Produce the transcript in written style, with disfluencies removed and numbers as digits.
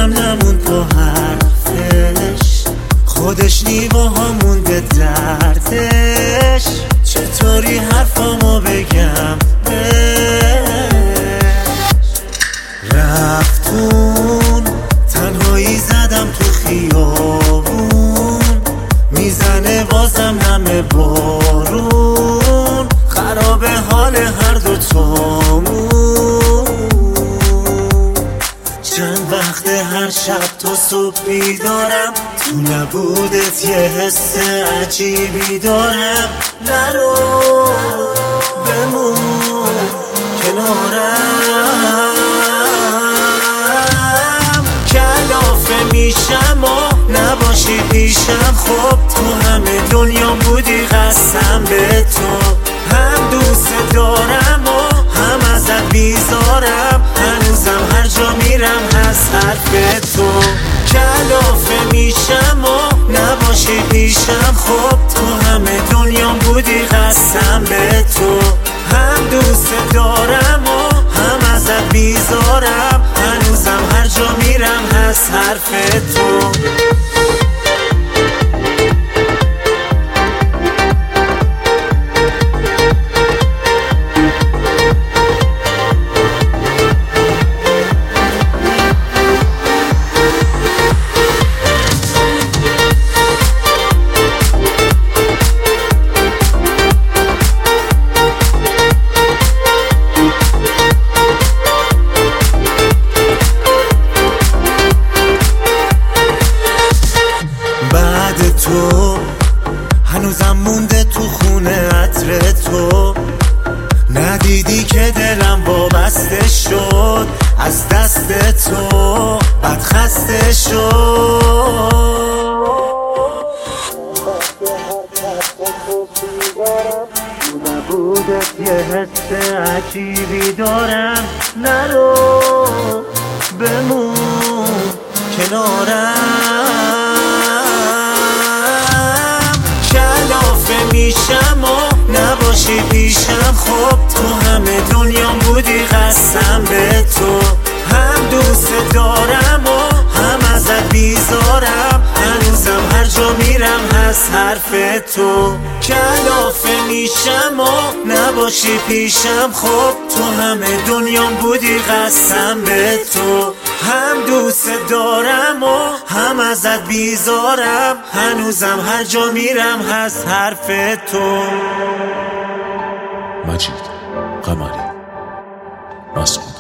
دلم نمون تو حرفش، خودش نیواها مونده دردش. چطوری حرفامو بگم رفتون تنهایی زدم تو خیابون، میزنه بازم همه بارون، خراب حال هر دوتامون. چند وقت هر شب تا صبح بیدارم، تو نبودت یه حس عجیبی دارم. نرو بمون کنارم، کلافه میشم و نباشی پیشم. خب تو همه دنیا بودی قسم به تو، هم دوست دارم و هم ازت بیزارم. هنوزم هر جا میرم هست حرف تو، کلافه میشم و نباشی پیشم. خب تو همه دنیا بودی قسم به تو، هم دوست دارم و هم ازت بیزارم. هنوزم هر جا میرم هست حرف تو. تو هنوزم مونده تو خونه عطر تو، ندیدی که دلم وابسته شد از دست تو، بد خسته شد. نبودت یه حس عجیبی دارم. نرو بمون کنارم، کلافه میشم و نباشی پیشم. خب تو همه دنیا بودی قسم به تو، هم دوست دارم و هم ازت بیزارم. هنوزم هر جا میرم هست حرف تو، کلافه میشم و نباشی پیشم. خب تو همه دنیا بودی قسم به تو، هم دوست دارم و هم ازت بیزارم. هنوزم هر جا میرم هست حرف تو. مجید قمری مسعود